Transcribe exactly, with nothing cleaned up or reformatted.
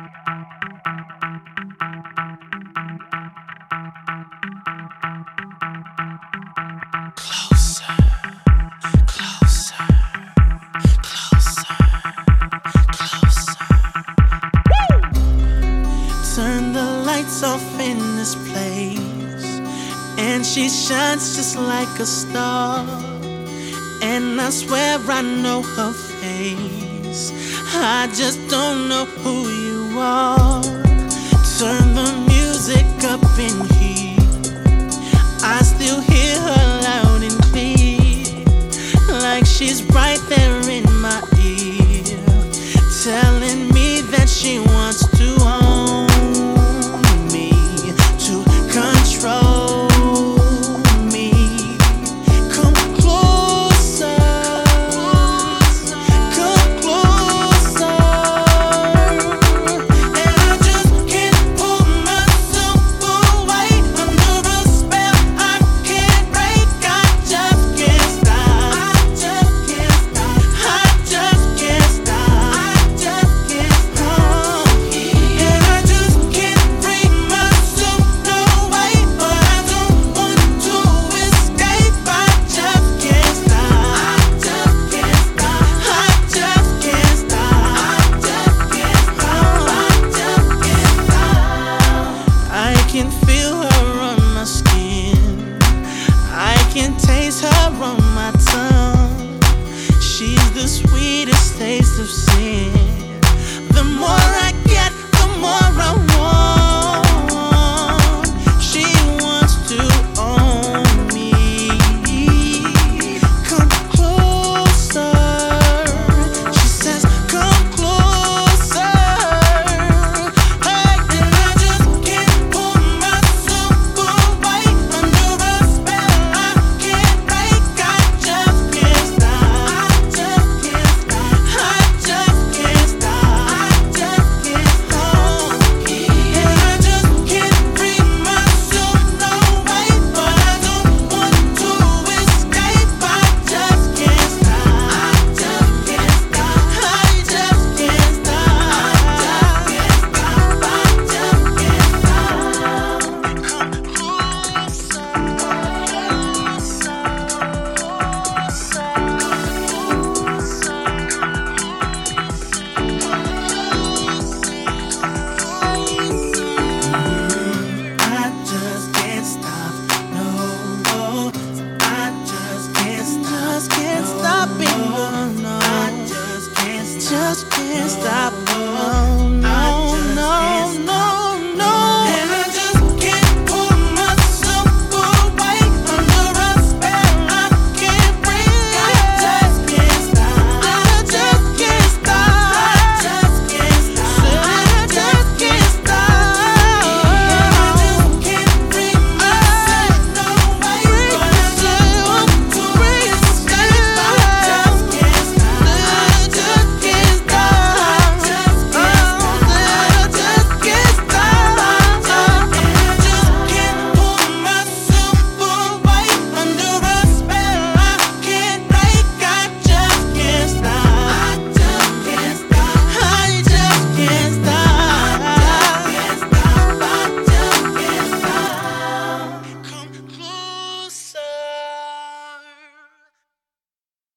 Turn the lights off in this place, and she shines just like a star. And I swear I know her face, I just don't know who you are. Turn the music up in here, I still hear her loud and clear, like she's right there in my ear, telling me that she wants